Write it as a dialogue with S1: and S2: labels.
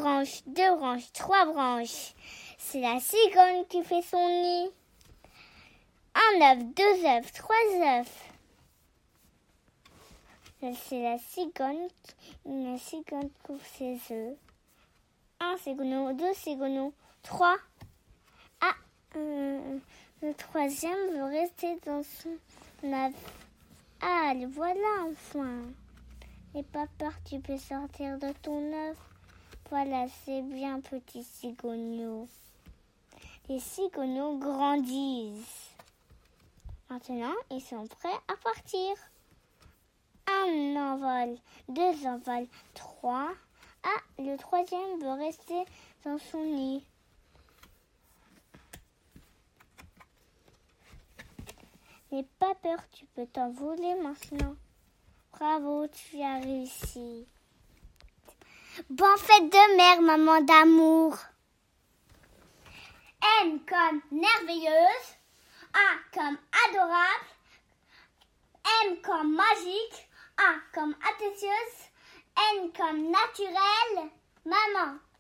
S1: branches, 2 branches, 3 branches. C'est la cigogne qui fait son nid. 1 œuf, 2 œufs, 3 œufs. C'est la cigogne qui ouvre ses œufs. 1 cigogneau, 2 cigogneaux, 3. Ah, le troisième veut rester dans son œuf. Ah, le voilà enfin. N'aie pas peur, tu peux sortir de ton œuf. Voilà, c'est bien, petit cigogneau. Les cigogneaux grandissent. Maintenant, ils sont prêts à partir. 1 envol, 2 envols, 3. Ah, le troisième veut rester dans son nid. N'aie pas peur, tu peux t'envoler maintenant. Bravo, tu as réussi. Bonne fête de mère, maman d'amour. M comme merveilleuse. A comme adorable. M comme magique. A comme audacieuse. N comme naturel. Maman.